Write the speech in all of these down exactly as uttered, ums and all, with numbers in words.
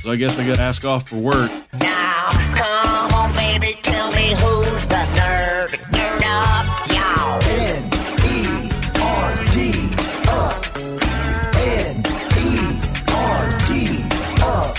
so I guess I got to ask off for work. Now, come on, baby, tell me who's the nerd. Nerd up, y'all. N E R D up. N E R D up.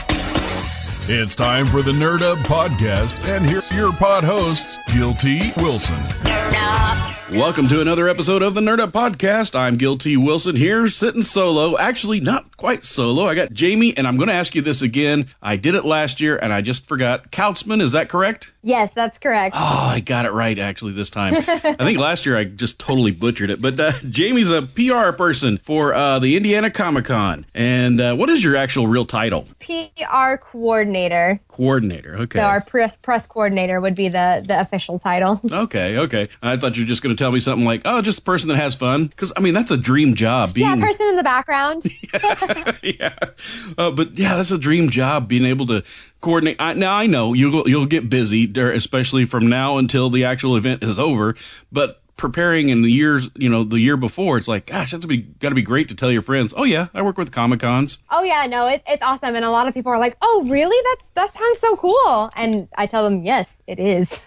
It's time for the Nerd Up Podcast, and here's your pod hosts, Guilty Wilson. Nerd up. Welcome to another episode of the Nerd Up Podcast. I'm Guilty Wilson here, sitting solo. Actually, not quite solo. I got Jamie, and I'm going to ask you this again. I did it last year, and I just forgot. Kautzman, is that correct? Yes, that's correct. Oh, I got it right, actually, this time. I think last year I just totally butchered it. But uh, Jamie's a P R person for uh, the Indiana Comic-Con. And uh, what is your actual real title? P R coordinator. Coordinator, okay. So our press press coordinator would be the, the official title. Okay, okay. I thought you were just going to tell me something like, oh, just a person that has fun. Because, I mean, that's a dream job. Being... Yeah, person in the background. yeah. yeah. Uh, but, yeah, that's a dream job, being able to coordinate. I, now, I know you'll, you'll get busy, especially from now until the actual event is over. But preparing in the years, you know, the year before, it's like, gosh, that's got to be great to tell your friends, oh, yeah, I work with Comic-Cons. Oh, yeah, no, it, it's awesome. And a lot of people are like, oh, really? That's That sounds so cool. And I tell them, yes, it is.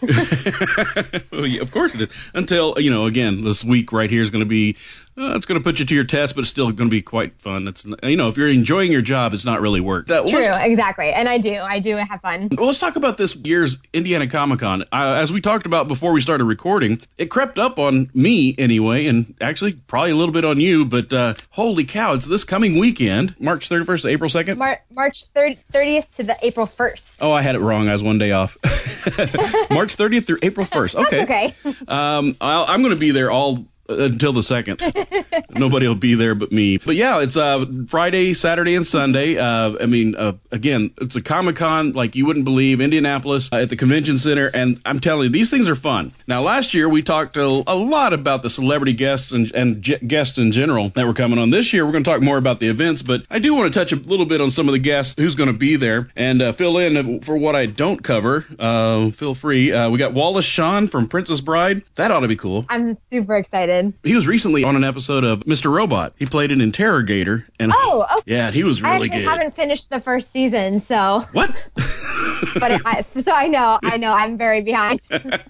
Well, yeah, of course it is. Until, you know, again, this week right here is going to be, uh, it's going to put you to your test, but it's still going to be quite fun. It's, you know, if you're enjoying your job, it's not really work. Uh, True, exactly. And I do. I do have fun. Well, let's talk about this year's Indiana Comic-Con. Uh, as we talked about before we started recording, it crept up on me anyway, and actually probably a little bit on you, but uh, holy cow, it's this coming weekend, March thirty-first to April second? Mar- March thirtieth to the April first. Oh, I had it wrong. I was one day off. March thirtieth through April first. Okay. That's okay. um, I'll, I'm going to be there all until the second. Nobody will be there but me. But yeah, it's uh, Friday, Saturday, and Sunday. Uh, I mean, uh, again, it's a Comic-Con like you wouldn't believe, Indianapolis uh, at the Convention Center. And I'm telling you, these things are fun. Now, last year, we talked a, a lot about the celebrity guests and, and ge- guests in general that were coming on. This year, we're going to talk more about the events. But I do want to touch a little bit on some of the guests, who's going to be there, and uh, fill in for what I don't cover. Uh, feel free. Uh, we got Wallace Shawn from Princess Bride. That ought to be cool. I'm super excited. He was recently on an episode of Mister Robot. He played an interrogator. And oh, okay. Yeah, he was really I actually good. haven't finished the first season, so. What? but I, so I know, I know, I'm very behind.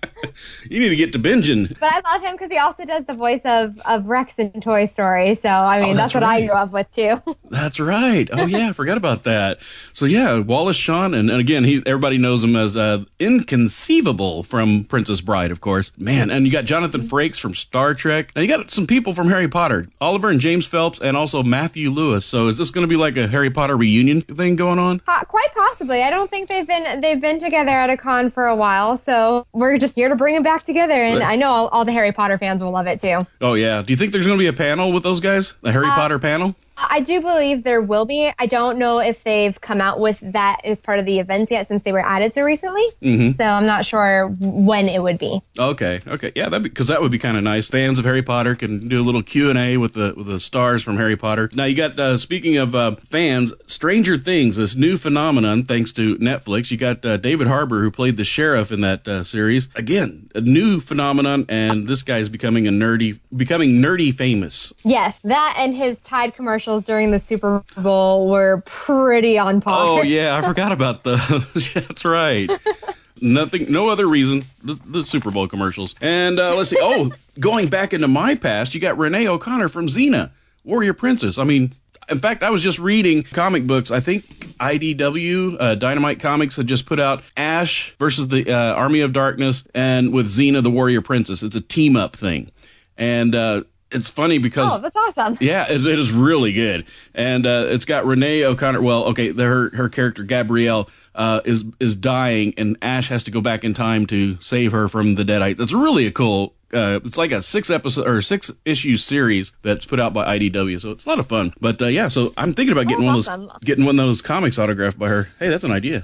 You need to get to binging. But I love him because he also does the voice of, of Rex in Toy Story. So, I mean, oh, that's, that's what right. I grew up with, too. That's right. Oh, yeah, I forgot about that. So, yeah, Wallace Shawn. And, and again, he everybody knows him as uh, Inconceivable from Princess Bride, of course. Man, and you got Jonathan Frakes from Star Trek. And you got some people from Harry Potter. Oliver and James Phelps and also Matthew Lewis. So, is this going to be like a Harry Potter reunion thing going on? Uh, quite possibly. I don't think they've been they've been together at a con for a while. So, we're just here to bring them back together. And I know all, all the Harry Potter fans will love it, too. Oh, yeah. Do you think there's going to be a panel with those guys? A Harry uh, Potter panel? I do believe there will be. I don't know if they've come out with that as part of the events yet since they were added so recently. Mm-hmm. So I'm not sure when it would be. Okay. Okay. Yeah, that because that would be kind of nice. Fans of Harry Potter can do a little Q and A with the with the stars from Harry Potter. Now you got uh, speaking of uh, fans, Stranger Things, this new phenomenon thanks to Netflix. You got uh, David Harbour who played the sheriff in that uh, series. Again, a new phenomenon, and this guy's becoming a nerdy, becoming nerdy famous. Yes, that and his Tide commercial during the Super Bowl were pretty on par. Oh, yeah, I forgot about those. That's right. Nothing, no other reason, the, the Super Bowl commercials. And uh, let's see, oh, going back into my past, you got Renee O'Connor from Xena, Warrior Princess. I mean, in fact, I was just reading comic books. I think I D W, uh, Dynamite Comics, had just put out Ash versus the uh, Army of Darkness, and with Xena, the Warrior Princess. It's a team-up thing. And, uh, it's funny because... Oh, that's awesome. Yeah, it, it is really good. And uh, it's got Renee O'Connor... Well, okay, the, her her character, Gabrielle, uh, is is dying, and Ash has to go back in time to save her from the Deadites. It's really a cool... Uh, it's like a six episode or six issue series that's put out by I D W, so it's a lot of fun. But uh, yeah, so I'm thinking about getting oh, one awesome. of those getting one of those comics autographed by her. Hey, that's an idea.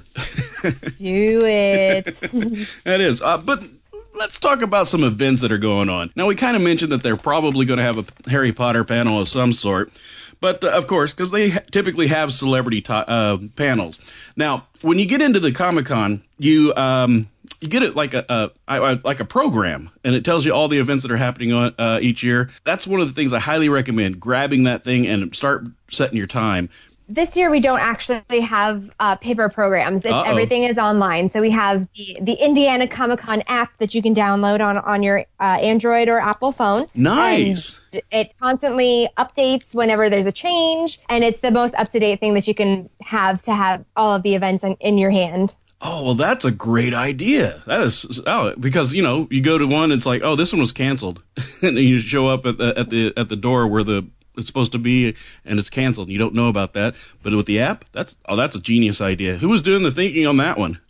Do it. That is. Uh, but let's talk about some events that are going on. Now, we kind of mentioned that they're probably going to have a Harry Potter panel of some sort. But, uh, of course, because they ha- typically have celebrity to- uh, panels. Now, when you get into the Comic-Con, you um, you get it like a, a, a like a program, and it tells you all the events that are happening on, uh, each year. That's one of the things I highly recommend, grabbing that thing and start setting your time. this year we don't actually have uh, paper programs. It's, Uh-oh. everything is online. So we have the, the Indiana Comic Con app that you can download on, on your uh, Android or Apple phone. Nice. And it constantly updates whenever there's a change, and it's the most up-to-date thing that you can have to have all of the events in, in your hand. Oh, well, that's a great idea. That is, oh, because, you know, you go to one, it's like, oh, this one was canceled. And then you show up at the, at the, at the door where the, it's supposed to be, and it's canceled. You don't know about that. But with the app, that's, oh, that's a genius idea. Who was doing the thinking on that one?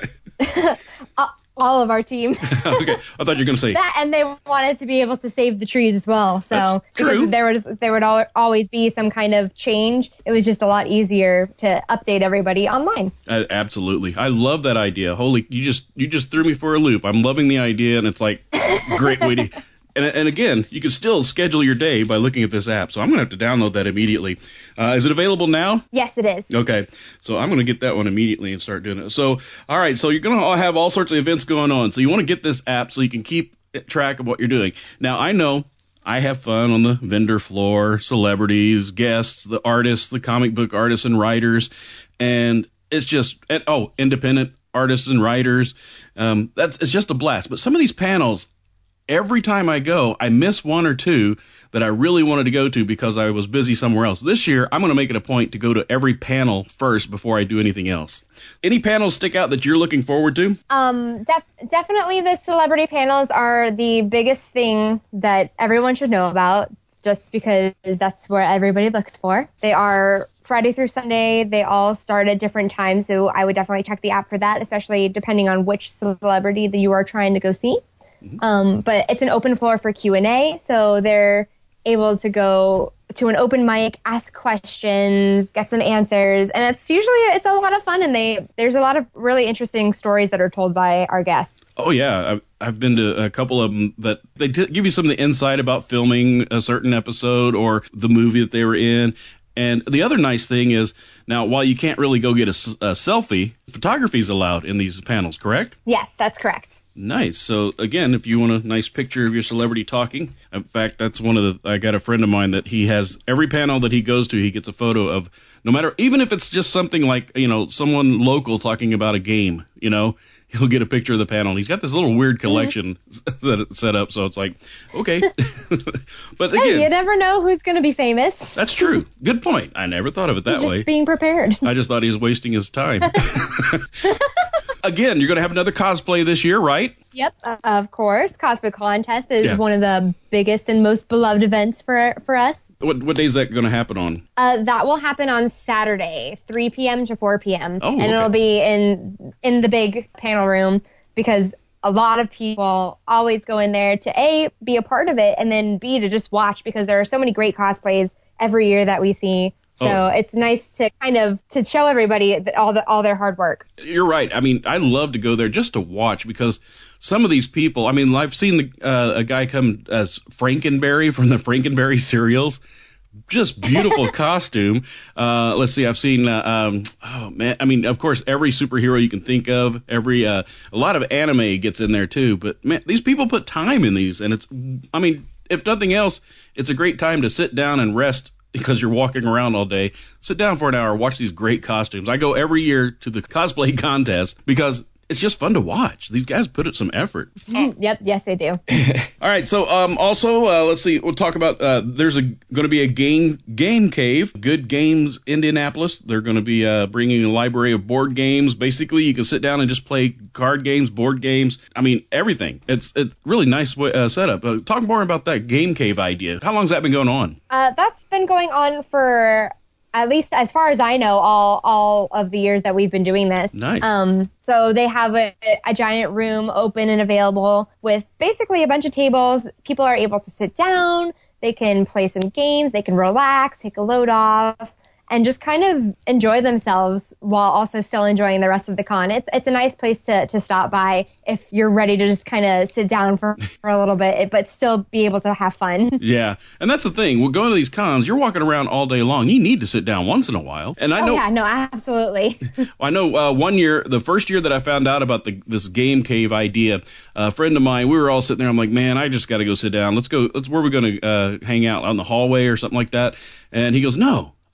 uh, all of our team. Okay. I thought you were going to say that, and they wanted to be able to save the trees as well. So That's true. because there would there would al- always be some kind of change, it was just a lot easier to update everybody online. Uh, absolutely. I love that idea. Holy, you just you just threw me for a loop. I'm loving the idea, and it's like great way to. And, and again, you can still schedule your day by looking at this app. So I'm going to have to download that immediately. Uh, is it available now? Yes, it is. Okay. So I'm going to get that one immediately and start doing it. So, all right. So you're going to have all sorts of events going on. So you want to get this app so you can keep track of what you're doing. Now, I know I have fun on the vendor floor, celebrities, guests, the artists, the comic book artists and writers. And it's just, and, oh, independent artists and writers. Um, that's it's just a blast. But some of these panels, every time I go, I miss one or two that I really wanted to go to because I was busy somewhere else. This year, I'm going to make it a point to go to every panel first before I do anything else. Any panels stick out that you're looking forward to? Um, def- definitely the celebrity panels are the biggest thing that everyone should know about, just because that's where everybody looks for. They are Friday through Sunday. They all start at different times, so I would definitely check the app for that, especially depending on which celebrity that you are trying to go see. Mm-hmm. Um, but it's an open floor for Q and A, so they're able to go to an open mic, ask questions, get some answers, and it's usually it's a lot of fun. And they there's a lot of really interesting stories that are told by our guests. Oh yeah, I've, I've been to a couple of them that they t- give you some of the insight about filming a certain episode or the movie that they were in. And the other nice thing is, now, while you can't really go get a, a selfie, photography is allowed in these panels, correct? Yes, that's correct. Nice. So, again, if you want a nice picture of your celebrity talking, in fact, that's one of the, I got a friend of mine that he has, every panel that he goes to, he gets a photo of, no matter, even if it's just something like, you know, someone local talking about a game, you know, he'll get a picture of the panel. He's got this little weird collection mm-hmm. set up, so it's like, okay. But again, hey, you never know who's going to be famous. That's true. Good point. I never thought of it that just way. Just being prepared. I just thought he was wasting his time. Again, you're going to have another cosplay this year, right? Yep, uh, of course. Cosplay Contest is Yeah. one of the biggest and most beloved events for for us. What what day is that going to happen on? Uh, that will happen on Saturday, three p.m. to four p.m. Oh, and okay. it'll be in in the big panel room because a lot of people always go in there to A, be a part of it, and then B, to just watch because there are so many great cosplays every year that we see. So Oh. it's nice to kind of to show everybody that all the all their hard work. You're right. I mean, I love to go there just to watch because some of these people, I mean, I've seen the, uh, a guy come as Frankenberry from the Frankenberry cereals. Just beautiful costume. Uh, let's see. I've seen, uh, um, oh man. I mean, of course, every superhero you can think of, every, uh, a lot of anime gets in there too, but man, these people put time in these and it's, I mean, if nothing else, it's a great time to sit down and rest because you're walking around all day. Sit down for an hour, watch these great costumes. I go every year to the cosplay contest because it's just fun to watch. These guys put in some effort. Yep, yes, they do. All right, so um, also, uh, let's see, we'll talk about, uh, there's a going to be a game game cave, Good Games Indianapolis. They're going to be uh, bringing a library of board games. Basically, you can sit down and just play card games, board games. I mean, everything. It's it's really nice way, uh, setup. Uh, talk more about that game cave idea. How long has that been going on? Uh, that's been going on for, at least as far as I know, all all of the years that we've been doing this. Nice. Um, so they have a, a giant room open and available with basically a bunch of tables. People are able to sit down. They can play some games. They can relax, take a load off, and just kind of enjoy themselves while also still enjoying the rest of the con. It's it's a nice place to, to stop by if you're ready to just kind of sit down for, for a little bit, but still be able to have fun. Yeah, and that's the thing. We're going to these cons. You're walking around all day long. You need to sit down once in a while. And I Oh, know, yeah, no, absolutely. I know. Uh, one year, the first year that I found out about the this game cave idea, a friend of mine, we were all sitting there. I'm like, man, I just got to go sit down. Let's go. Let's where we're going to uh, hang out on the hallway or something like that. And he goes, no.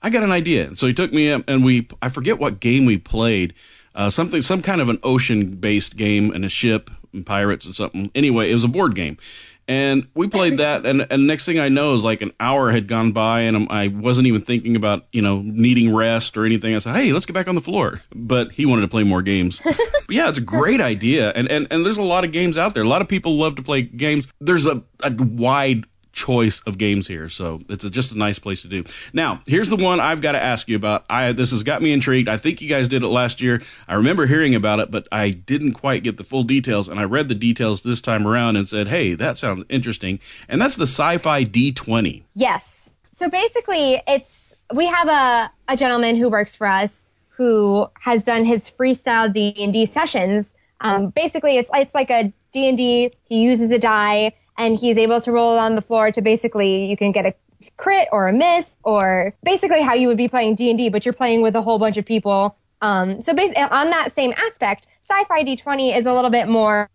I got an idea. So he took me up, and we, I forget what game we played, uh, something, some kind of an ocean-based game and a ship and pirates or something. Anyway, it was a board game. And we played that, and, and next thing I know is like an hour had gone by, and I'm, I wasn't even thinking about, you know, needing rest or anything. I said, hey, let's get back on the floor. But he wanted to play more games. But yeah, it's a great idea. And, and, and there's a lot of games out there. A lot of people love to play games. There's a, a wide choice of games here, so it's a, just a nice place to do. Now, here's the one I've got to ask you about. I this has got me intrigued. I think you guys did it last year. I remember hearing about it, but I didn't quite get the full details, and I read the details this time around and said, hey, that sounds interesting. And that's the Sci-Fi D twenty. Yes. So basically, it's we have a, a gentleman who works for us who has done his freestyle D and D sessions. Um, basically, it's it's like a D and D. He uses a die, and he's able to roll it on the floor to basically, you can get a crit or a miss, or basically how you would be playing D and D, but you're playing with a whole bunch of people. Um, so basically, on that same aspect, Sci-Fi D twenty is a little bit more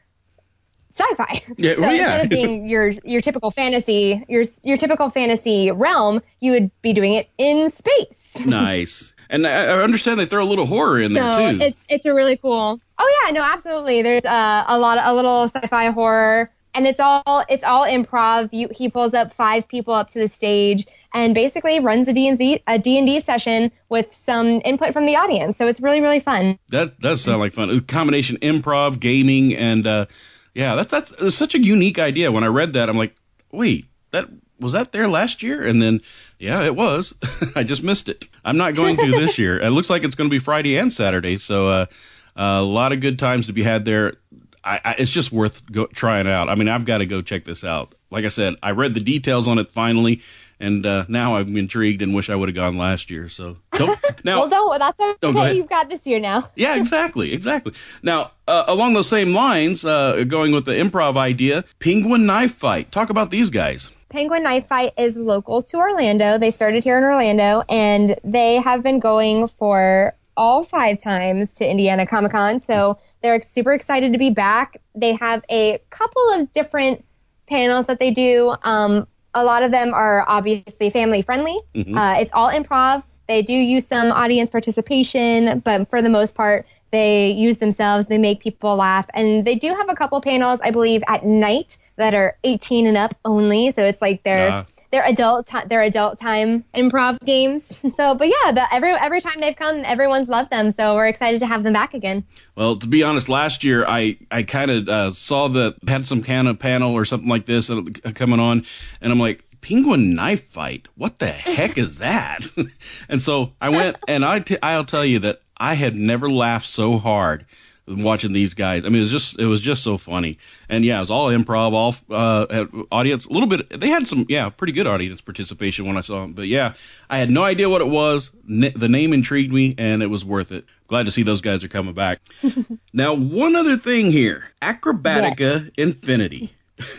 sci-fi. Yeah, so well, yeah. instead of being your your typical fantasy, your your typical fantasy realm, you would be doing it in space. Nice. And I, I understand they throw a little horror in So there too. it's it's a really cool. Oh yeah, no, absolutely. There's uh, a lot of, a little sci-fi horror. And it's all it's all improv. You, he pulls up five people up to the stage and basically runs a D and D a D and D session with some input from the audience. So it's really, really fun. That does sound like fun. A combination improv, gaming, and uh, yeah, that's that's it's such a unique idea. When I read that, I'm like, wait, that was that there last year? And then, yeah, it was. I just missed it. I'm not going to this year. It looks like it's going to be Friday and Saturday. So uh, a lot of good times to be had there. I, I, it's just worth go, trying out. I mean, I've got to go check this out. Like I said, I read the details on it finally, and uh, now I'm intrigued and wish I would have gone last year. So don't, now, well, don't. That's okay. Oh, go ahead. You've got this year now. Yeah, exactly, exactly. Now, uh, along those same lines, uh, going with the improv idea, Penguin Knife Fight. Talk about these guys. Penguin Knife Fight is local to Orlando. They started here in Orlando, and they have been going for all five times to Indiana Comic Con. So they're super excited to be back. They have a couple of different panels that they do. Um, a lot of them are obviously family friendly. Mm-hmm. Uh, it's all improv. They do use some audience participation, but for the most part, they use themselves. They make people laugh. And they do have a couple panels, I believe, at night that are eighteen and up only. So it's like they're... Uh. They're adult, t- they're adult time improv games. So, but yeah, the, every every time they've come, everyone's loved them. So we're excited to have them back again. Well, to be honest, last year I I kind of uh, saw that had some kind of panel or something like this uh, coming on, and I'm like, Penguin Knife Fight? What the heck is that? And so I went, and I t- I'll tell you that I had never laughed so hard watching these guys. I mean, it was just it was just so funny. And yeah, it was all improv, all uh, audience, a little bit. They had some, yeah, pretty good audience participation when I saw them. But yeah, I had no idea what it was. N- the name intrigued me, and it was worth it. Glad to see those guys are coming back. Now, one other thing here, Acrobatica yeah. Infinity.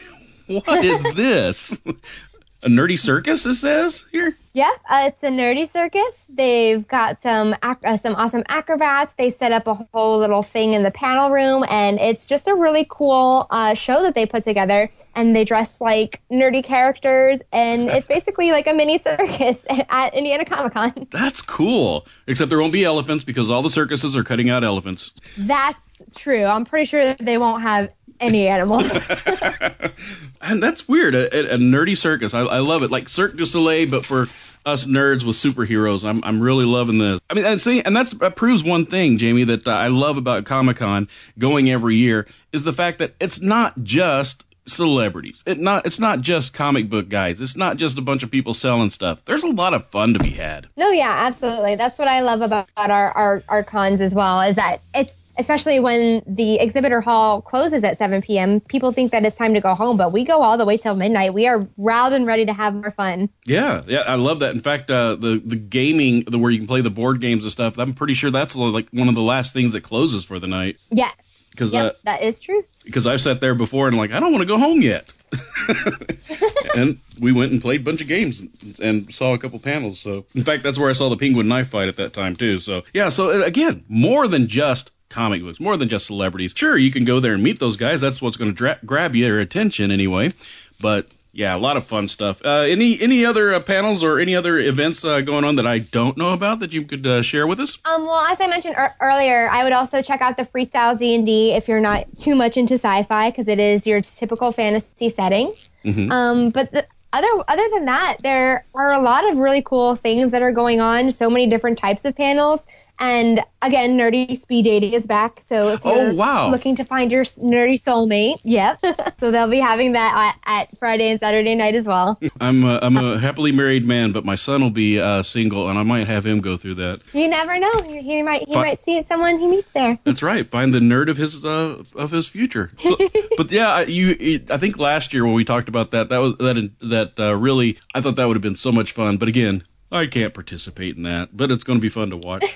What is this? A nerdy circus, it says here? Yeah, uh, it's a nerdy circus. They've got some ac- uh, some awesome acrobats. They set up a whole little thing in the panel room, and it's just a really cool uh, show that they put together. And they dress like nerdy characters, and it's basically like a mini circus at Indiana Comic Con. That's cool. Except there won't be elephants because all the circuses are cutting out elephants. That's true. I'm pretty sure that they won't have any animals. And that's weird. A, a, a nerdy circus. I, I love it. Like Cirque du Soleil, but for us nerds with superheroes. I'm I'm really loving this. I mean, and see, and that's, that proves one thing, Jamie, that uh, I love about Comic-Con going every year is the fact that it's not just celebrities. It not it's not just comic book guys. It's not just a bunch of people selling stuff. There's a lot of fun to be had. No, yeah, absolutely. That's what I love about our, our, our cons as well, is that it's, especially when the exhibitor hall closes at seven p.m., people think that it's time to go home, but we go all the way till midnight. We are riled and ready to have more fun. Yeah, yeah, I love that. In fact, uh, the, the gaming, the where you can play the board games and stuff, I'm pretty sure that's like one of the last things that closes for the night. Yes. Cause, yep, uh, that is true. Because I've sat there before and like, I don't want to go home yet. And we went and played a bunch of games and saw a couple panels. So, in fact, that's where I saw the Penguin Knife Fight at that time, too. So, yeah, so again, more than just comic books, more than just celebrities. Sure, you can go there and meet those guys. That's what's going to dra- grab your attention anyway. But Yeah, a lot of fun stuff. Uh, any any other uh, panels or any other events uh, going on that I don't know about that you could uh, share with us? Um, well, as I mentioned er- earlier, I would also check out the Freestyle D and D if you're not too much into sci-fi, because it is your typical fantasy setting. Mm-hmm. Um, but the, other other than that, there are a lot of really cool things that are going on. So many different types of panels. And again, Nerdy Speed Dating is back. So if you're oh, wow. looking to find your nerdy soulmate, yep. So they'll be having that at, at Friday and Saturday night as well. I'm a, I'm a happily married man, but my son will be uh, single, and I might have him go through that. You never know. He might he Fi- might see someone he meets there. That's right. Find the nerd of his uh, of his future. So, but yeah, you. I think last year when we talked about that, that was that that uh, really. I thought that would have been so much fun. But again, I can't participate in that. But it's going to be fun to watch.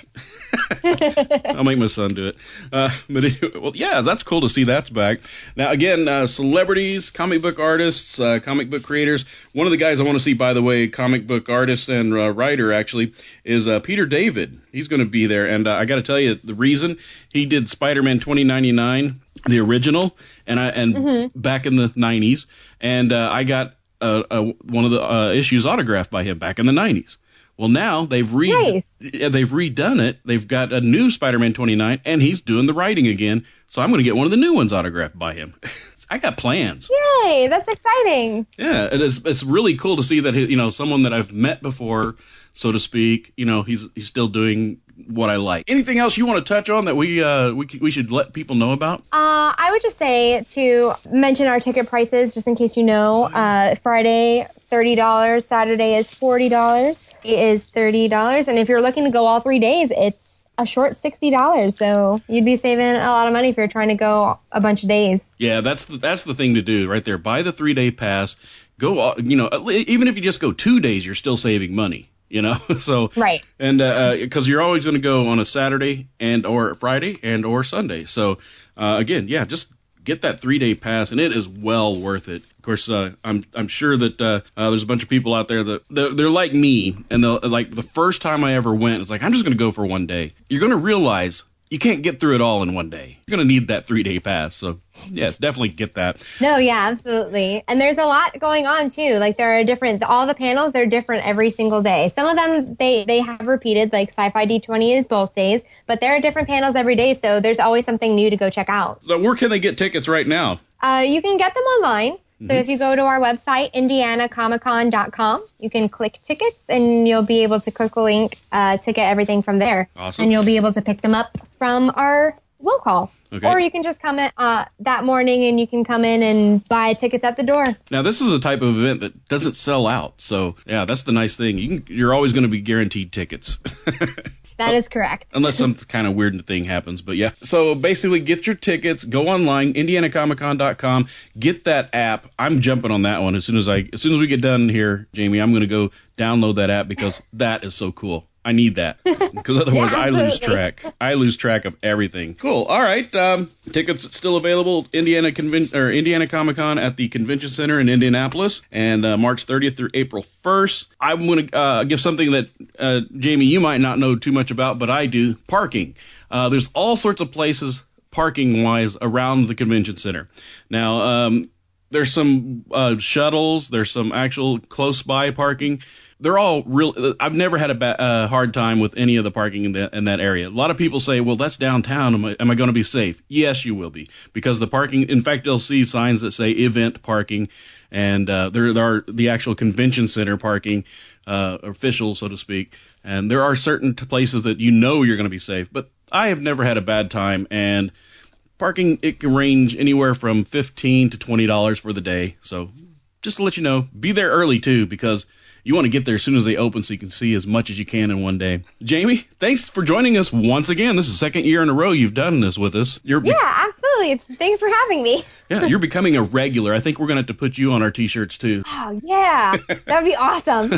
I'll make my son do it. Uh, but anyway, well, yeah, that's cool to see that's back. Now, again, uh, celebrities, comic book artists, uh, comic book creators. One of the guys I want to see, by the way, comic book artist and uh, writer, actually, is uh, Peter David. He's going to be there. And uh, I got to tell you, the reason he did Spider-Man twenty ninety-nine, the original, and I and mm-hmm. back in the nineties, and uh, I got uh, uh, one of the uh, issues autographed by him back in the nineties. Well, now they've re nice. they've redone it. They've got a new Spider-Man twenty-nine, and he's doing the writing again. So I'm going to get one of the new ones autographed by him. I got plans. Yay! That's exciting. Yeah, it is. It's really cool to see that you know someone that I've met before, so to speak. You know, he's he's still doing what I like. Anything else you want to touch on that we uh we we should let people know about? Uh, I would just say to mention our ticket prices, just in case you know. Uh, Friday, thirty dollars. Saturday is forty dollars. It is thirty dollars. And if you're looking to go all three days, it's a short sixty dollars. So you'd be saving a lot of money if you're trying to go a bunch of days. Yeah, that's the, that's the thing to do right there. Buy the three-day pass. Go, you know, even if you just go two days, you're still saving money. You know, so right, and because uh, you're always going to go on a Saturday and or Friday and or Sunday. So uh, again, yeah, just get that three day pass, and it is well worth it. Of course, uh, I'm I'm sure that uh, uh, there's a bunch of people out there that they're, they're like me, and they'll like the first time I ever went, it's like I'm just going to go for one day. You're going to realize you can't get through it all in one day. You're going to need that three day pass. So. Yes, definitely get that. No, yeah, absolutely. And there's a lot going on, too. Like, there are different, all the panels, they're different every single day. Some of them, they, they have repeated, like Sci-Fi D twenty is both days, but there are different panels every day, so there's always something new to go check out. So where can they get tickets right now? Uh, you can get them online. So mm-hmm. if you go to our website, indiana comic con dot com, you can click tickets, and you'll be able to click a link uh, to get everything from there. Awesome. And you'll be able to pick them up from our will call. Okay. Or you can just come in uh, that morning and you can come in and buy tickets at the door. Now, this is a type of event that doesn't sell out. So, yeah, that's the nice thing. You can, you're always going to be guaranteed tickets. That is correct. Unless some kind of weird thing happens. But, yeah. So, basically, get your tickets. Go online, indiana comic con dot com. Get that app. I'm jumping on that one as soon as I, as soon as we get done here, Jamie. I'm going to go download that app because that is so cool. I need that because otherwise yeah, I lose track. I lose track of everything. Cool. All right. Um, tickets still available. Indiana Conven- or Indiana Comic Con at the Convention Center in Indianapolis, and uh, March thirtieth through April first. I'm going to uh, give something that uh, Jamie, you might not know too much about, but I do. Parking. Uh, there's all sorts of places parking wise around the convention center. Now, um, there's some uh, shuttles. There's some actual close by parking. They're all real. I've never had a ba- uh, hard time with any of the parking in, the, in that area. A lot of people say, well, that's downtown. Am I, am I going to be safe? Yes, you will be. Because the parking, in fact, you'll see signs that say event parking. And uh, there, there are the actual convention center parking, uh, official, so to speak. And there are certain t- places that you know you're going to be safe. But I have never had a bad time. And parking, it can range anywhere from fifteen dollars to twenty dollars for the day. So just to let you know, be there early, too, because you want to get there as soon as they open so you can see as much as you can in one day. Jamie, thanks for joining us once again. This is the second year in a row you've done this with us. You're yeah, absolutely. Thanks for having me. Yeah, you're becoming a regular. I think we're going to have to put you on our T-shirts, too. Oh, yeah. That would be awesome.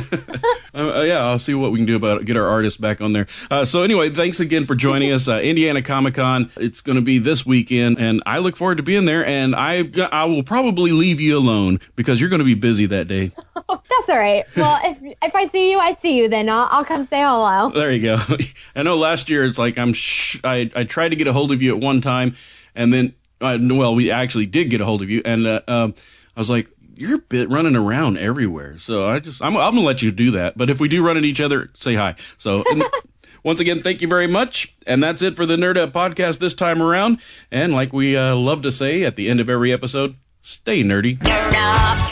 uh, yeah, I'll see what we can do about it, get our artists back on there. Uh, so anyway, thanks again for joining us. Uh, Indiana Comic Con, it's going to be this weekend, and I look forward to being there, and I, I will probably leave you alone because you're going to be busy that day. That's all right. Well, if if I see you, I see you. Then I'll I'll come say hello. There you go. I know last year it's like I'm. Sh- I I tried to get a hold of you at one time, and then uh, well, we actually did get a hold of you, and uh, um, I was like, you're a bit running around everywhere. So I just, I'm, I'm going to let you do that. But if we do run into each other, say hi. So and once again, thank you very much. And that's it for the Nerd Up podcast this time around. And like we uh, love to say at the end of every episode, stay nerdy. Nerd up.